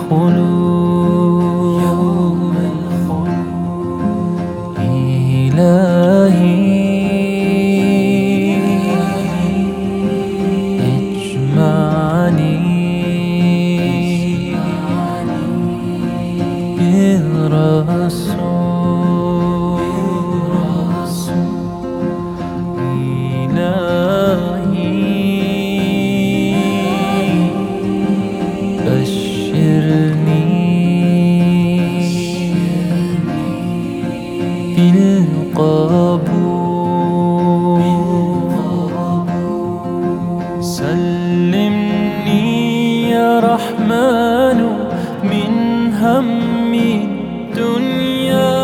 الخلود إلهي اجمعني بالرسول إلهي بشرني بالقبول سلمني يا رحمن من هم الدنيا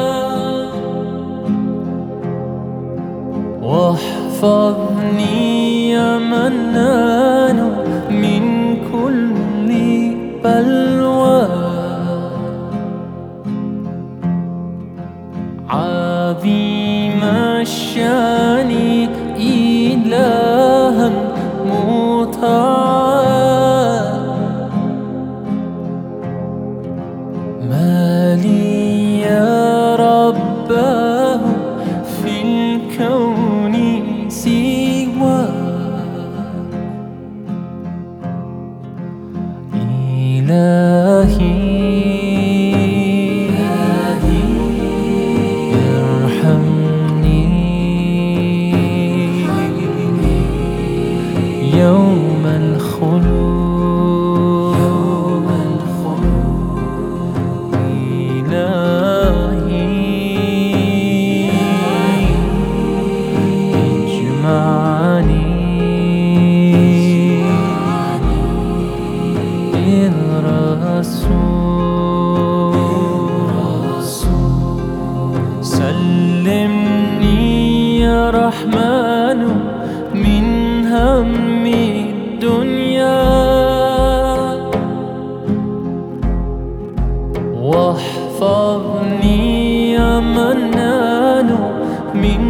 واحفظني يا منان من كل بلوى عظيم الشان إلها مطاعا ما لي يا رباه في الكون سوى إلهي ارحمني يوم الخلود إلهي اجمعني بالرسول سلمني يا رحمن من هم الدنيا واحفظني يا منان من